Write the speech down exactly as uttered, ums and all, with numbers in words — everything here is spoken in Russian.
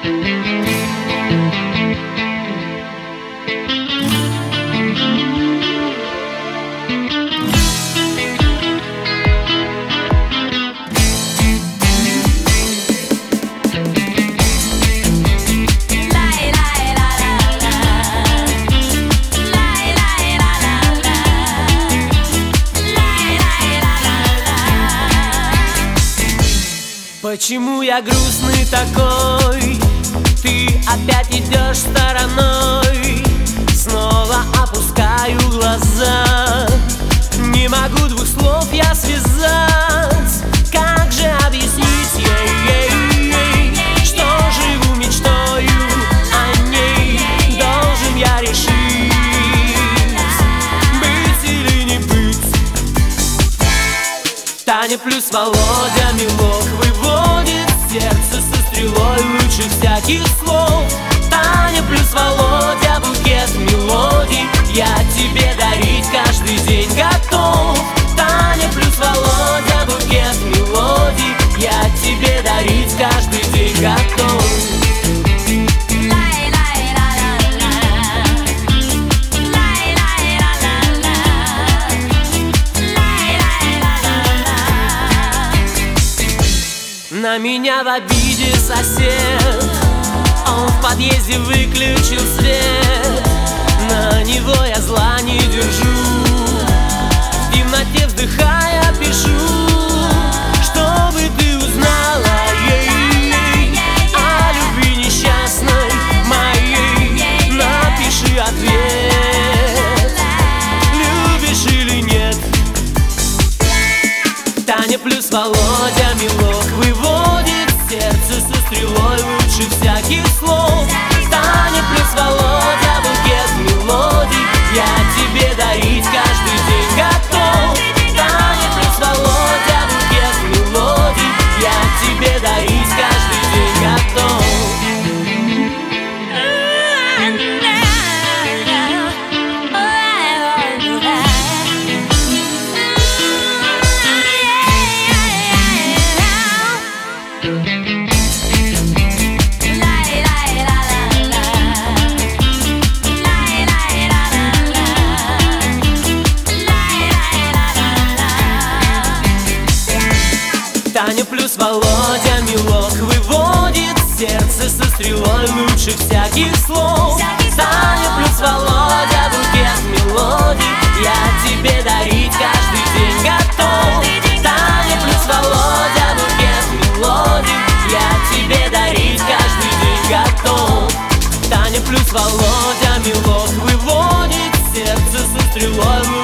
Почему я грустный такой? Ты опять идешь стороной. Снова опускаю глаза. Не могу двух слов я связать. Как же объяснить ей, что живу мечтою о ней? Должен я решить, быть или не быть. Таня плюс Володя милок выводит сердце со стрелой лучше всяких слов. Таня плюс Володя букет мелодий я тебе дарить каждый день готов. Таня плюс Володя букет мелодий я тебе дарить каждый день готов. На меня в обиде сосед, он в подъезде выключил свет. На него я зла не держу, в темноте вздыхая пишу, чтобы ты узнала ей о любви несчастной моей. Напиши ответ, любишь или нет. Таня плюс Володя милок выводит сердце со стрелой лучше всяких слов. Таня плюс Володя букет мелодий я тебе дарить каждый день готов. Таня плюс Володя букет мелодий я тебе дарить каждый день готов. Таня плюс Володя милок выводит сердце со стрелой лучше всяких слов. Таня плюс Володя букет мелодий я тебе дарить каждый день готов. Таня плюс Володя букет мелодий я тебе дарить каждый день готов. Таня плюс Володя милок выводит сердце со стрелой